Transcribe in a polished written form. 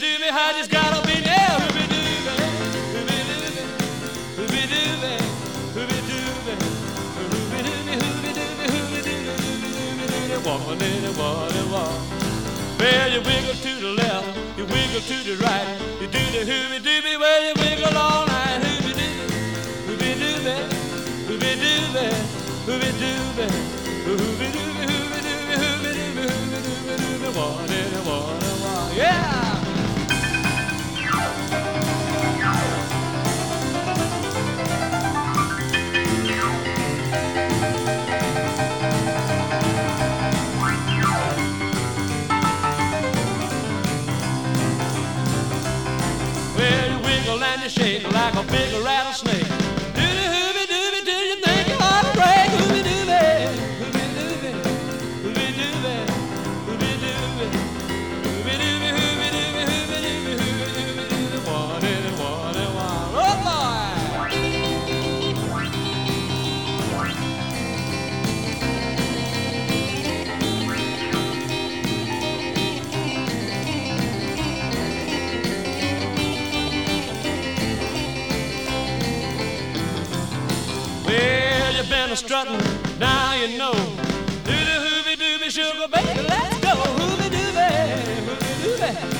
dooby, I just gotta be there. Hooby dooby, hooby dooby, hooby dooby, hooby dooby, hooby dooby, hooby dooby, hooby dooby, hooby dooby, walk a little, walk. Well, you wiggle to the left, you wiggle to the right, you do the hooby dooby, well you wiggle all night. Hooby dooby, hooby dooby, hooby dooby, hooby dooby, hooby dooby, hooby dooby, hooby dooby, hooby dooby, hooby walk, yeah. And you shake like a big rattlesnake. Doody hooby dooby, do you think you ought to break? Hooby dooby, hooby dooby, hooby dooby, hooby dooby, hooby dooby, hooby dooby, hooby dooby, hooby dooby, one and one and one. Oh boy! Well, you've been a-strutting, now you know. Do the hooby dooby sugar baby, let's go. Hooby dooby, hooby dooby.